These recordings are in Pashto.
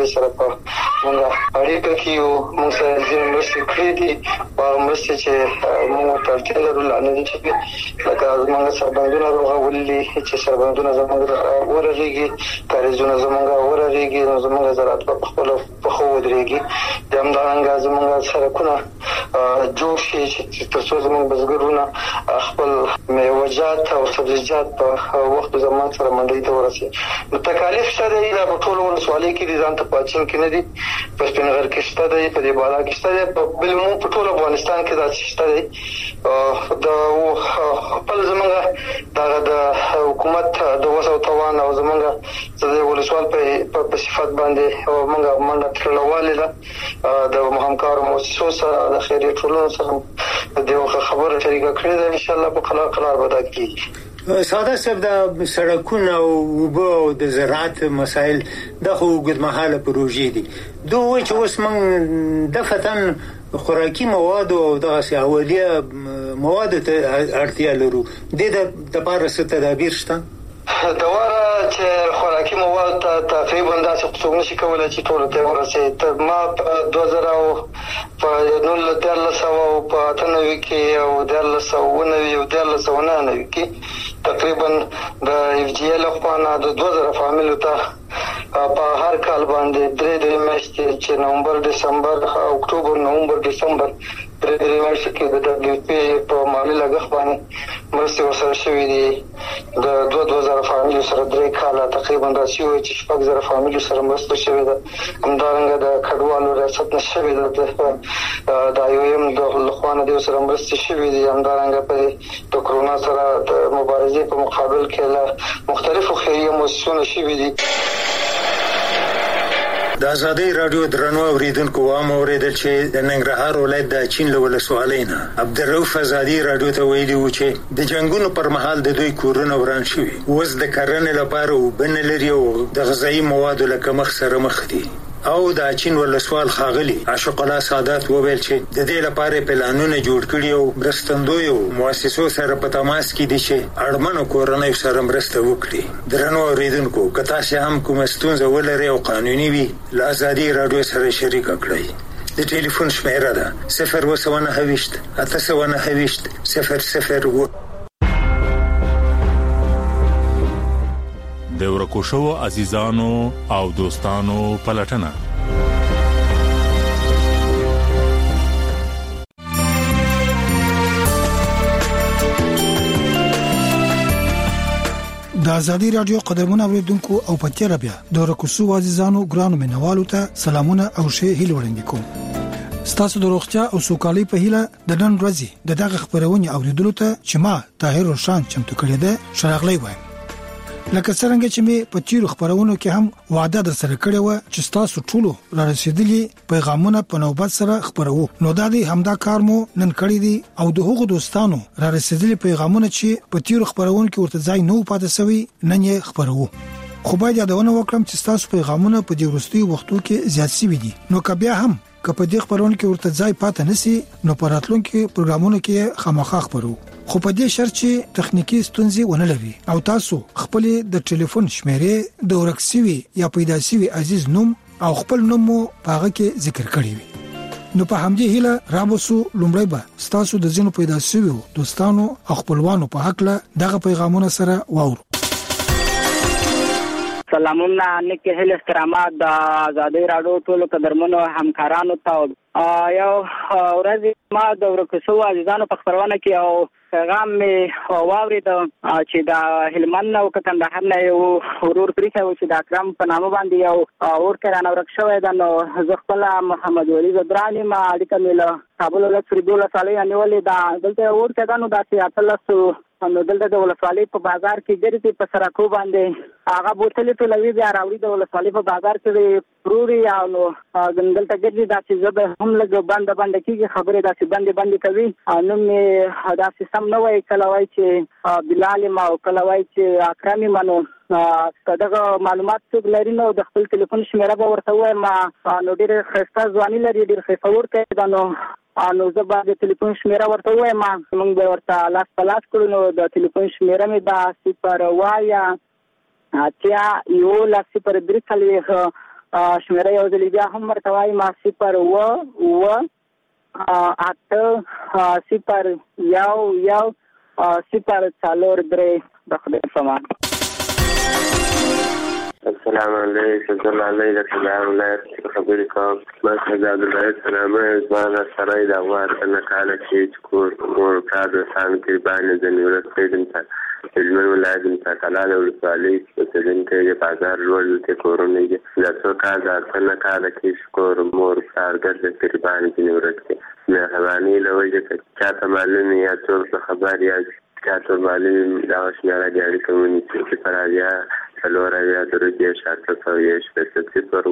ادارې سره په موږ اړیکه کې یو موږ سره ځینې مرستې کړې دي او مرستې چې موږ ته اړتیا لرو لانه دي چې لکه زموږ سربندونه رغولي چې سربندونه زموږ ورغېږي کاریزونه زموږ ورغېږي نو زموږ زراعت په خپل په خو ودرېږي د همدارنګه زموږ سرکونه جوړ شي چې تر څو زموږ بزګرونه خپل میوه‌جات او سبزیجات په وخت زمان سره منډي ته ورسي نو تکالیف شته دی په ټول ولسوالۍ کې دي ځان ته پاتین کې نه دي په سپینغر کې شته دی په دې بالا کې شته دی په بلمو په ټول افغانستان کې دا شته دی د خپل زموږ د حکومت د وسو توان او زموږ د ولسوال په صفات باندې موږ منډه ترلواله ده د همکارو مؤسسو سره د خیریه ټولنو سره د یو خبره شریکه کړې ده ان شاء الله په قرار به دا کیږي ساده سب د سړکونو او اوبو او د زراعت مسایل د اوږدمهاله پروژې دي دوی چې اوس موږ د فتن خوراکي مواد او د اولیه مواد ته اړتیا لرو د لپاره څه تدابیر شته دواره چې خوراکي مواد تقریبا داسې څوک نشي کولای چې ټول ته ورسي ما 2000 او په 1900 او په 98 کې او 1990 او 1999 کې تقریبا د اف جی ال خوانا د 2000 فامیلو ته په هر کال باندې درې میاشتې چې نومبر دسمبر اکتوبر نومبر دسمبر درې میاشتې کې د دبليو پی په معاملې لګښ باندې مرستې ورسره شوې دي د 2000 فامیلو سره درې کال تقریبا راشي چې 6000 فامیلو سره مرسته شوې ده همدارنګه د کډوالو ریاست نشوي ده د ایوم د لخوانه د سره مرسته شوې دي همدارنګه په د کرونا سره د مبارزې په مقابل کې له مختلفو خیریه مؤسسو شوې دي د آزادۍ رادیو درنو اوریدونکو وام اوریدل چې د ننګرهار ولایت د چین له ولسوالۍ نه عبدالرؤف آزادۍ رادیو ته ویلي و چې د جنگونو پر مهال د دوی کورونه وران شوي اوس د کرنې لپاره وبنه لري او د غذایی موادو له کمښت سره مخ دي او د چین ولسوال خاغلی عاشق الله سعادت وویل چې د دې لپاره پلانونه جوړ کړي او مرستندوی او مؤسسو سره په تماس کې دي چې اړمنو کورنۍ سره مرسته وکړي درنو اوریدونکو کتا چې هم کوم ستونزه ولري او قانوني وي ل آزادۍ رادیو سره شریک کړئ د ټلیفون شمیره ده 029 829 00 د ورکوشو عزیزانو او دوستانو پلټنه د آزادۍ رادیو قدرمن اوریدونکو او پتیره بیا د ورکوشو عزیزانو ګرانو منوالو ته سلامونه او ښه هیله وړاندې کوم ستاسو د روغتیا او سوکالۍ په هیله د نن ورځې دغه خبرونه اوریدلو ته چې ما طاهر روشان چمتو کړی ده شراغلی وایم لکه څنګه چې می په تیرو خبرونو کې هم وعده در سره کړې و چې تاسو ټولو را رسیدلي پیغامونه په نوبت سره خبرو نو دا دې همدا کار مو نن کړی دي او د هغو دوستانو را رسیدلي پیغامونه چې په تیرو خبرونو کې ورته ځای نو پاتې سوي نن یې خبرو خو باید یادونه وکړم چې تاسو پیغامونه په دې وروستي وختو کې زیات شوي دي نو کبه هم که په دې خبرونو کې ورته ځای پاتې نسی نو پراتلونکو پروګرامونو کې خامخا خبرو خو په دې شرط چې تخنیکی ستونزې ونه لري او تاسو خپل د ټلیفون شمیرې د ورکسوي یا پیدا شوی عزیز نوم او خپل نوم مو پاغه کې ذکر کړی وي نو په همدې هیله رابوسو لومړی به تاسو د ځینو پیدا شوی دوستانو او خپلوانو په حق له دغه پیغامونه سره واورو سلامونه نیک هیله احترامات د آزادۍ رادیو ټول قدرمنو همکارانو ته یو ورځ ما د ورکوشو عزیزانو په خبرونه کې او پیغام می واورید چې د هلمند او کندهار نه یو ورور پریښه و چې د اکرم په نامه باندې یو اور کرانه ورکشوي د نو زغفل محمد ولی زدرانی ما اړیکه مله کابل له فریدوله صالح نیولې دا دلته اور کدانو داسې اتلسو نو دلته د ولسوالۍ په بازار کې ګرځي په سرکو باندې هغه بوتلې په لوي بیا راوړي د ولسوالۍ په بازار کې پروري او نو دلته ګرځي داسې زبه هم لګ بند کېږي خبره داسې بند کوي نو می داسې سم نه وای کله وای چې بلال ما او کله وای چې اکرم منو دغه معلومات څوک لري نو د خپل ټلیفون شمیره به ورته وایم نو ډېر خسته ځواني لري ډېر خفور کوي دا نو زه به د ټلیفون شمیره ورته وایم موږ به ورته لاس په لاس کړو نو د ټلیفون شمیره مې دا 0 وایا اتیا یو لاس پر درې شمیره یو ځل بیا هم ورته وایي ما 0 8 0 1 0 4 3 د خدای په امان. السلام علیکم السلام علیکم خبرې کوم ما شهزاد الله سلام زما سره د افغان کله چې کور کار سان کې باندې د نیولت پیدم ته علم ولادم ته کله د ولسوالۍ په دین کې بازار رول ته کورونه دي د څو کار ځنه کله کې شکور مور کارګر د تقریبا د نیولت کې نه حوالي لوي چې چاته معلومه یا څو خبر یا چاته معلومه دا شمیره دی کومې چې پرالیا سلوره یا درجه شاته سویش په 0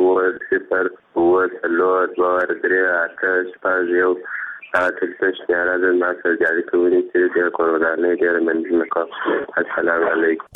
سلور باور درې آتش پاجو تاسو شمیره د ماسه جاری کوي چې د کورونانه ډیر منځنه کو. السلام علیکم.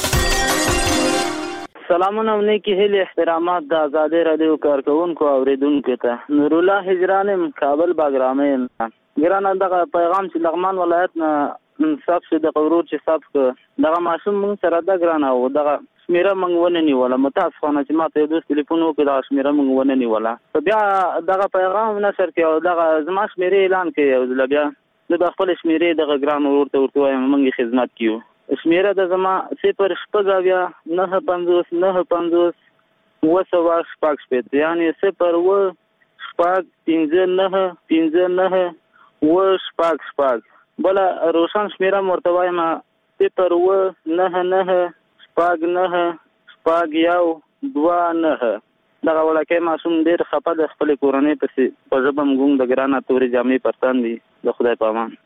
سلامونه نیکی هیله احترامات د آزادی رادیو کارکونکو اوریدونکو ته نور الله هجران کابل باګرامین ګرانه دغه پیغام چې لغمان ولایت نه صاحب چې د قورور چې صاحب دغه ماشوم مون سره د ګرانه او دغه شمیره مونږ ونه نیوله متاسفانه چې ماته یو دوست ټلیفون وکړ دا شمیره مونږ ونه نیوله بیا دغه پیغام نشر کې او دغه زما شمیره اعلان کې او بیا د خپل شمیره دغه ګران ورته وایم مونږ خدمت کیو شمیره د زما 0 شپږ 9 50 وسو شپږ شپږ یعنی 0 و شپږ 5 9 و شپږ شپږ بل روشن شمیره مرته وایم 0 و 9 شپږ 9 شپږ 1 2 9 دغه ولکه معصوم ډیر خپه د خپل کورنۍ په ژبه مونږ د ګرانه توري جامې پرتان دي د خدای په امان.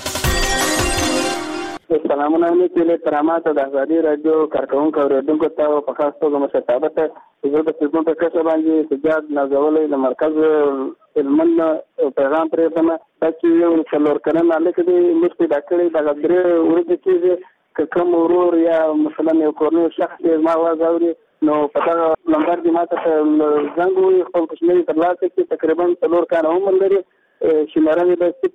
السلام علیکم احترامات د آزادی رادیو کارکونکو اوریدونکو ته په خاص توګه مشتابه زه د خدمت په کچه باندې سجاد نازولې د مرکز علمن پیغام پرې کوم چې یو څلور کلن الکه دې مستي ډاکټري د غبره ورته کېږي کوم ورور یا مثلا یو کورنۍ شخص ما وازوري نو پتا نمبر دې ماته زنګ وي خپل کوشنۍ تر لاسه کې تقریبا څلور کال هم لري شمیره دې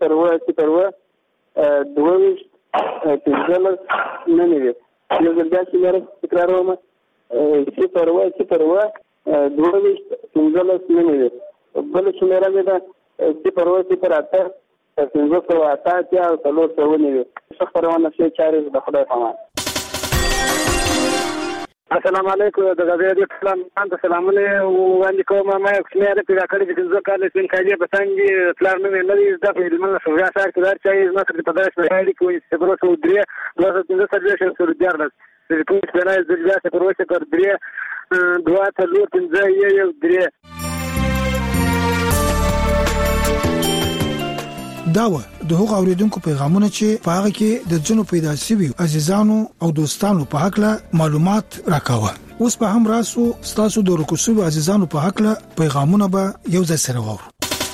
0 دوه تجلل نه نیوي یو ځل بیا شمیره تکراروم 0 دوه تجلل نه نیوي بل شمیره دې 0 8 500 اتیا او څلور څو نیوي څه خبرونه شي چارې د خدای په امان. السلام علیکم د غزې د پلان ته سلامونه وړاندې کوم ما یو څه پیدا کړی چې څنګه کال سین کاږي په څنګه پلان نه لري د علم سره سره کار چي مصر په داش په اړه کوي چې پروسه درې لاسه څنګه سرجن سره جوړل چې په څه نه د ځای پروسه کړ درې دوه څلور پنځه یو درې داوه د هغو اوریدونکو پیغامونه چې په هغه کې د جنو پیدا شوي عزیزانو او دوستانو په حق له معلومات راکاوه. اوس په هم راسو ستاسو د رکوسو عزیزانو په حق له پیغامونه به یو ځای سره وورو.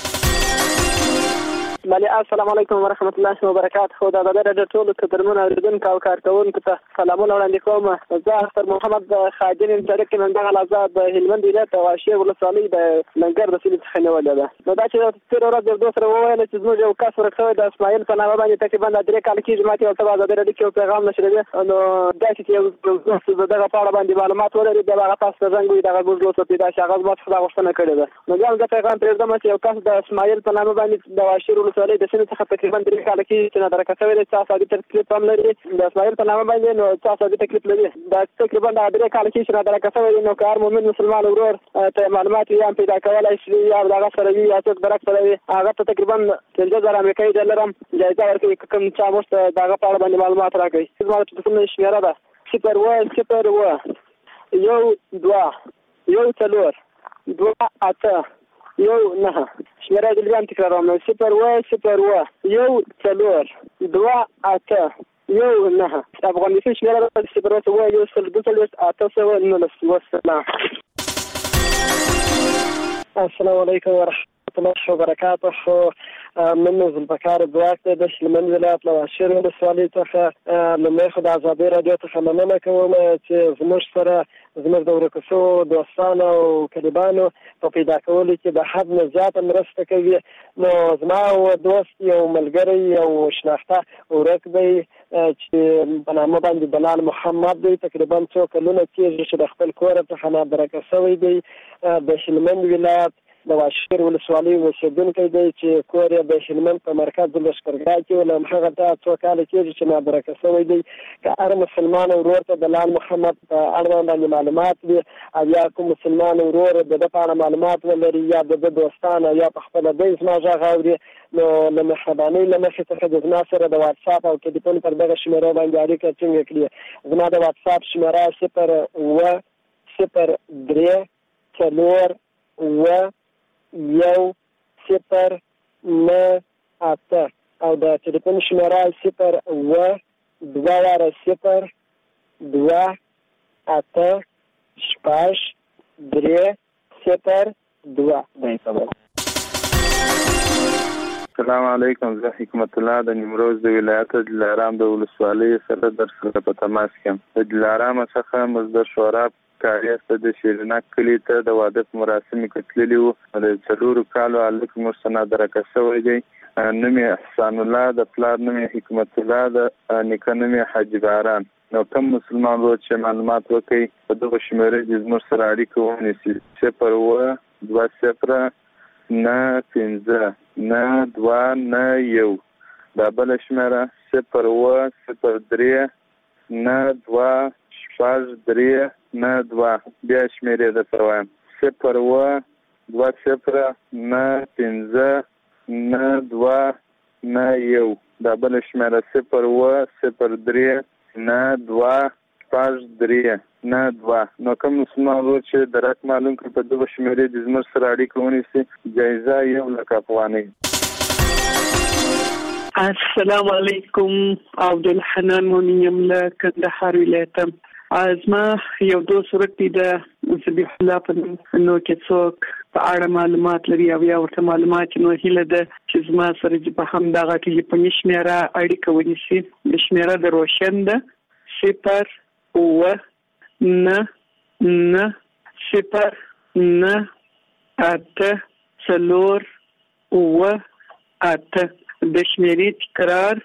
بله السلام علیکم ورحمت الله وبرکاته. خو د راډیو ټول قدرمن اوریدونکو او کارکونکو ته سلامونه وړاندې کوم. زه اختر محمد خادم طریق من دغه آزاد هلمند ولایت واشي ولسوالۍ د لنګر د سیمې څخه نیولې ده. نو دا چې تیر ورځ د دوه سره وویل چې زموږ یو کس ورکوي د اسماعیل په نامه باندې تقریبا 3 کال کې جماعت او تبع د راډیو کې پیغام نشر دی. نو دا چې یو دغه په اړه باندې معلومات ولري دغه تاسو څنګه وي دغه بوزلو ته پیدا شغل مات خدا غوښتنه کړې ده. نو دا پیغام پرېږدم چې یو کس د اسماعیل په نامه باندې د واشي ولسوالۍ د سیمې څخه تقریبا 3 کال کې چې نه درکوي د چا ساده تکلیف هم لري د اسماعیل په نامه باندې نو چا ساده تکلیف لري دا تقریبا 3 کال کې چې نه درکوي نو کار مومن مسلمان ورور ته معلومات یې پیدا کولای شي یا دغه سره وي یا څوک درک سره وي هغه ته تقریبا 10000 امریکایي ډالر هم جایزه ورکړي کوم چا مست دغه په اړه باندې معلومات راکړي. زما ته څه شمیره ده 0 یو 2 یو 4 2 8 یو 9 شمیره د لیان تکراروم 0 یو 4 2 8 یو 9 افغانستان شمیره 0 یو 2 8 والسلام. السلام علیکم ورحمت الله وبرکاته. من ذوالفقار بواک د هلمند ولایت له واشر ولسوالۍ څخه لومړی خو د ازادۍ راډیو څخه مننه کوم چې زموږ سره زموږ د ورکو شوو دوستانو او کلیبانو په پیدا کولو کې د حد نه زیاته مرسته کوي. نو زما دوست یو ملګری یو شناخته ورک دی چې په نامه باندې بلال محمد دی، تقریبا څو کلونه کېږي چې د خپل کور څخه نابرکه شوی دی. د هلمند ولایت د واشر ولسوالۍ اوسېدونکی دی چې کور یې د هلمند په مرکز لښکرګاه کې و. له همغه ته څو کاله کېږي چې نابرکه شوی دی. که هر مسلمان ورور ته بلال محمد په اړوند باندې معلومات وي او یا کوم مسلمان ورور د ده په اړه معلومات ولري یا د ده دوستان یا په خپله دی زما غږ اوري، نو له مهربانۍ له مخې څخه د زما سره د واټساپ او ټلیفون پر دغه شمېرو باندې اړیکه ټینګه کړي. زما د واټساپ شمېره 0 او د ټلیفون شمېره 0 السلام علیکم. زه حکمت الله د نیمروز د ولایت دلارام د ولسوالۍ سره در سره په تماس یم. د دلارام څخه مصدر شورا کاریاسته د شیرینک کلي ته د واده مراسم کتللی وو. د 4 کالو هلک مستند درکه شوی دی. نوم یې احسان الله، د پلار نوم یې حکمت الله، د نیکه نوم یې حاجي باران. نو کوم مسلمان ورور چې معلومات وکړي په دغه شمېرې کې زموږ سره اړیکه ونیسي. 0-2-0-9-5-9-2-9-1. دا بله شمېره 0-2-0-3-9-2-6-3-9-2. بیا شمېرې درته وایم 0-2-0-9-5-9-2-9-1. دا بله شمېره 0-2-0-3-9-2-6-3-9-2. نو کوم مسلمان ورور چې درک معلوم کړي په دغه شمېرې د زموږ سره اړیکه ونیسي، جایزه 1,00,000 افغانۍ. السلام علیکم. عبدالحنان مونیم له کندهار ولایت. زما یو دوست ورک دی د ذبیح الله په نوم، نو کې څوک په اړه معلومات لري او یا ورته معلومات نو هیله ده چې زما سره په همدغه ټلیفوني شمېره اړیکه ونیسي. شمېره د روشن ده 0-9-9-0-8-4-8. د شمېرې تکرار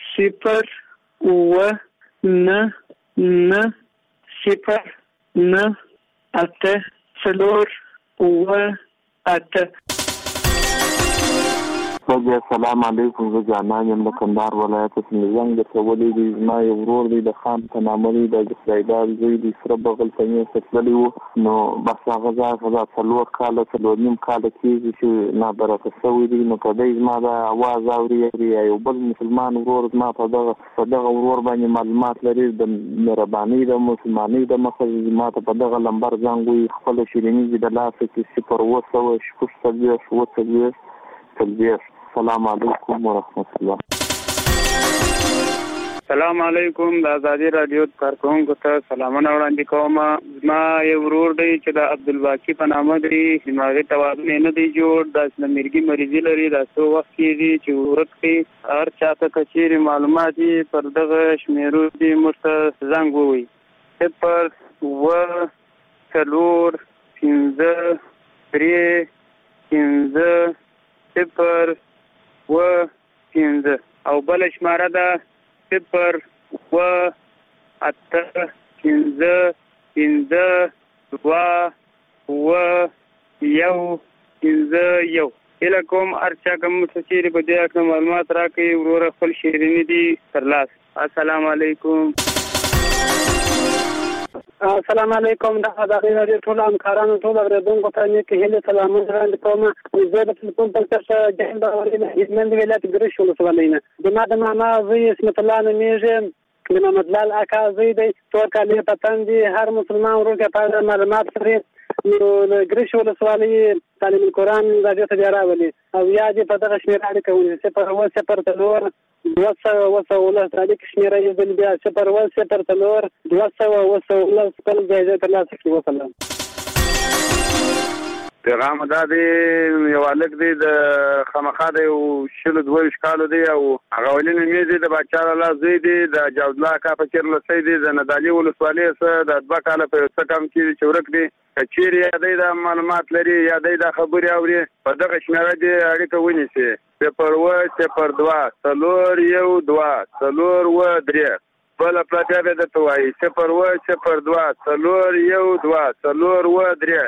0-9-9-0-8-4-8. السلام علیکم. زه جانان یم د کندهار ولایت څخه زنګ درته ولیږي. زما یو ورور دی د خان په نامه دی، د خدایدار زوی دی، سره بغل ته یې تللی وو. نو بس هغه ځای 4 کاله 4.5 کاله کېږي چې نابرکه شوی دی. نو په دی زما د اواز اوري یا یو بل مسلمان ورور زما په دغه ورور باندې معلومات لري د مهربانۍ د مسلمانۍ د مخه زما ته په دغه لمبر زنګ وي. خپله شیریني د لاسه کې 0-2-0-6-4-8. السلام علیکم ورحمت الله. السلام علیکم. د ازادي رادیو کارکونکو ته سلامونه وړاندې کوم. زما یو ورور دی چې د عبدالباقي په نامه دی، دماغي توازن نه دی جوړ، د مرګي مریضي لري. دا څو وخت کېږي چې ورک دی. هر چاته که چیرې معلومات یې پر دغه شمېرو دي موږ ته زنګ ووایي 0-4-3-5-0-5 او بل شماره ده 0-8-5-2-1-1. هیله کوم هر چا کوم څه چیرې په دې اړه معلومات راکړي وروره خپل شیریني دي ترلاسه. السلام علیکم. السلام علیکم. د ازادي رادیو ټول همکارانو ټول اوریدونکو ته نیک هیله سلامونه وړاندې کوم. زه د ټلیفون په تاسو جهل باوري نه هلمند ولایت ګرش ولسوالۍ نه. زما د ماما زوی اسمت الله نومیږي، د محمد لال اکا زوی دی. 4 کالې په تن دي. هر مسلمان ورور کې په معلومات لري. نو ګرش ولسوالۍ تعلیم القرآن راځي ته بیا راولي او یا دې په دغه شمېره اړیکه ونیسي 0-2-0-2-12 تاریخ شمېره یې بل بیا 0-2-0-2-12 جایزه ترلاسه کړي. وسلام. پیغام دا دی یو الګ دی د خامخا دی او شل 22 کال دی او هغه ولینه میزه د بچا الله زوی دی د جواد الله کا فکر لسی دی د ندالي ولسوالۍ سره د 2 کال په څه کم کې چورک دی چیرې یادې د معلومات لري یادې د خبري اوري په دغه شمېره دی اړیکه ونیسي صفر 2 څلور 1 2 څلور 3 بل پلاټه به د توای صفر 2 څلور 1 2 څلور 3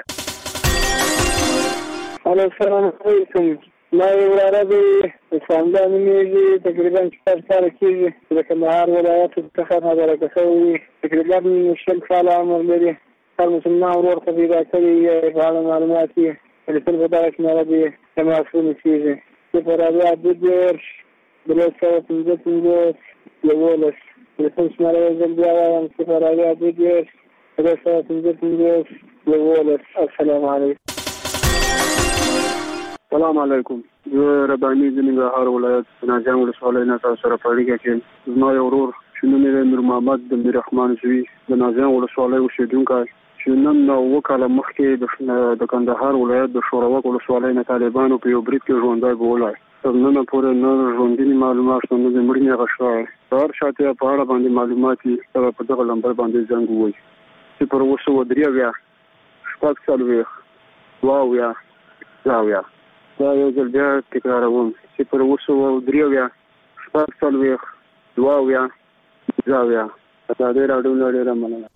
السلام علیکم ما یو عربي څنګه نیمه تقریبا 4 سال کې د کندهار ولایت څخه خبره کوي تقریبا 10 سال عمر لري هر مسلمان ورور قبيله کوي په معلومات کې د ټول بدارک نه راځي تماسونه شي چې پر هغه د دې بلوسه څنګه یولس د څه سماره زنده وایم چې پر هغه د دې بلوسه څنګه یولس السلام علیکم السلام علیکم زه رباني د ننګرهار ولایت ناجان ولسوالۍ نه تاسو سره پړېږم چې زما یو ورور شنو مې نور محمد د رحمان زوی د ناجان ولسوالۍ اوسیدونکی چې نن وکاله مخکې د کندهار ولایت د شوروک ولسوالۍ نه طالبانو په یو برید کې ژوندی بولای تر نن پورې نه ژوندۍ معلومات نه د مړینې غشوه هر شاته په اړه باندې معلومات یې په دغه لمبر باندې زنګ وای چې پر اوسه ودریا بیا شپږ څلوېښت واویا زاویا دا یو ځل بیا تکراروم چې پر اوسه ودریا شپږ څلوېښت واویا زاویا دا ډېر اړونه ډېره مننه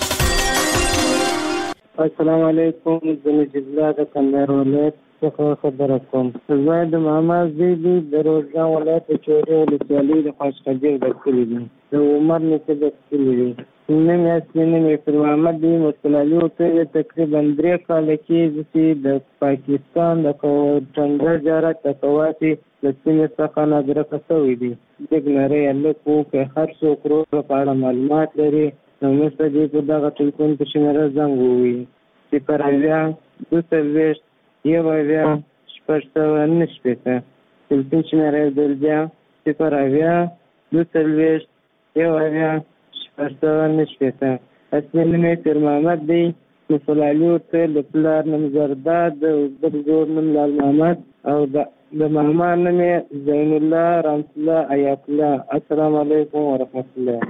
السلام علیکم د نجیب الله د کندهار ولایت څخه خبره کوم زه د محمد زیدی د روزګان ولایت چوري ولسوالۍ د خوشخجیر د کلی دی د عمر نته د کلی دی نن یې پر محمد دی مستلالي او تقریبا 3 کال کې د پاکستان د څنګه جارت تکواتي د سیمې څخه نظر کسوي دي د نری الکو په هر څو کرو په اړه معلومات لري نو مست دې په دغه ټلیفون په شمېره زنګ ووي چې پر اویا 2 یو اویا شپږ نشپته ټلیفون شمېره دل بیا چې پر اویا 2 یو اویا شپږ نشپته اصلي مې پر محمد دی مصلالی ته د پلار نوم زرداد د زور نوم لال محمد او د محمد نوم زین الله رحمت الله آیات الله السلام علیکم ورحمت الله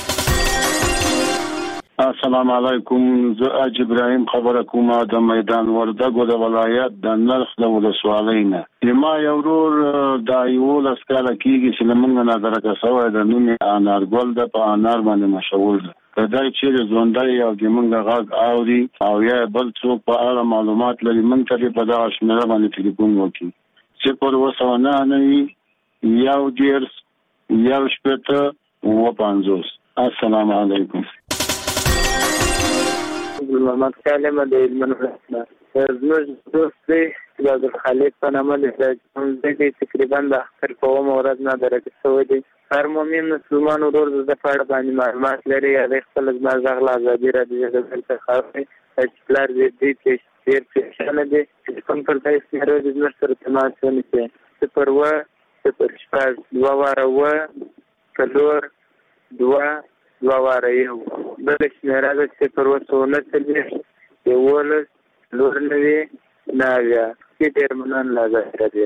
السلام علیکم زه ابراهیم خبره کوم د میدان وردګو د ولایت د نرخ د ولسوالۍ نه ما یو ورور د یو لسکاله کېږي چې لمنګ نه درکه سوی د نوم انارګل د په انار باندې مشهور ده کدی چې ژوندۍ او د منګ غږ اوري او یا بل څوک په اړه معلومات لري من ته په دغه شمېره باندې ټلیفون وکړي چې پر وسونه نه یو ډیرس یو شپته و 50 السلام علیکم محمد سالم د علم رسمه زموږ دوست دی د خالد په نامه د تقریبا د اختر په مورد نه درکه شوی دی هر مؤمن مسلمان ورور د پاره باندې معلومات لري د خپل ځمغه آزادي را دي د څه خاصه اجلار دي چې ډیر پېښنه دي چې کوم پر دای سره د نور سره تماس ونیسي چې پروا چې پر شپږ 2 واره و کلور 2 واره یو بل شمېره د چې پر وسونه تلې یو ولس لور نوي ناویا چې ډېر منن لازم دی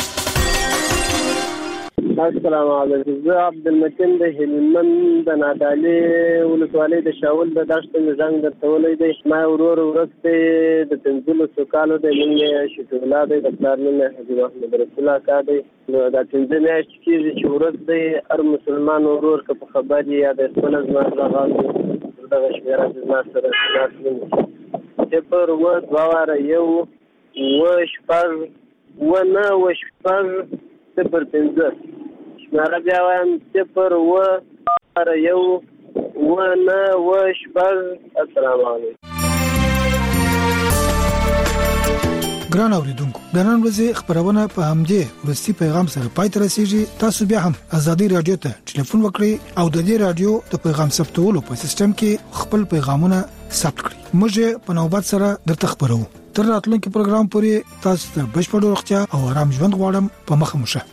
السلام علیکم زه عبدالمتین د هلمند د نادالي ولسوالۍ د شاول د دشت زنګ درته ولې دی ما ورور ورسته د تنزل سوکالو د مونږ شتولا د پلان نه حضرت محمد رسول الله کا دی د تنزل میاشت کې چې ورسته هر مسلمان ورور که په خبري یا د خپل ځما غاړه دغه شمیره د ناس سره تاسو چې پر و دواره یو و شپږ و نه و شپږ صفر 15 شماره بیا وایم صفر و یو و نه و شپږ السلام علیکم ګران اوریدونکو د نن ورځې خبرونه په همدې ورستی پیغام سره پای ته رسیږي تاسو بیا هم ازادي رادیو ته ټلیفون وکړئ او د دې رادیو د پیغام ثبتولو په سیستم کې خپل پیغامونه ثبت کړئ موږ په نوبت سره درته خبرو تر راتلونکي پروګرام پورې تاسو ته بشپړ روغتیا او آرام ژوند غواړم په مخه مشه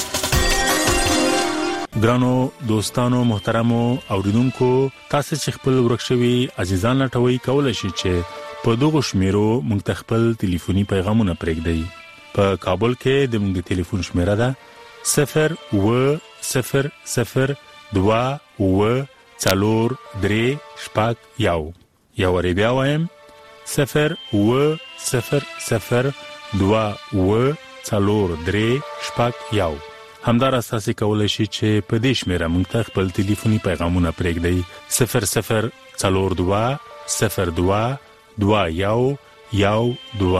ګرانو دوستانو محترمو اوریدونکو تاسو چې خپل ورکشوي عزیزان لټوي کولای شئ چې په دغه شمیرو موږ خپل ټلیفوني پیغامونه پرېږدئ. په کابل کې د موږ ټلیفون شمیره ده 0-0-0-2-4-3-1. یا ورې بیا وایم 0-0-0-2-4-3-1. همدار اساسي کولای شي چې په دې شمیره موږ خپل ټلیفوني پیغامونه پرېږدئ 0-0-4-2-0-2-2-1-1-2.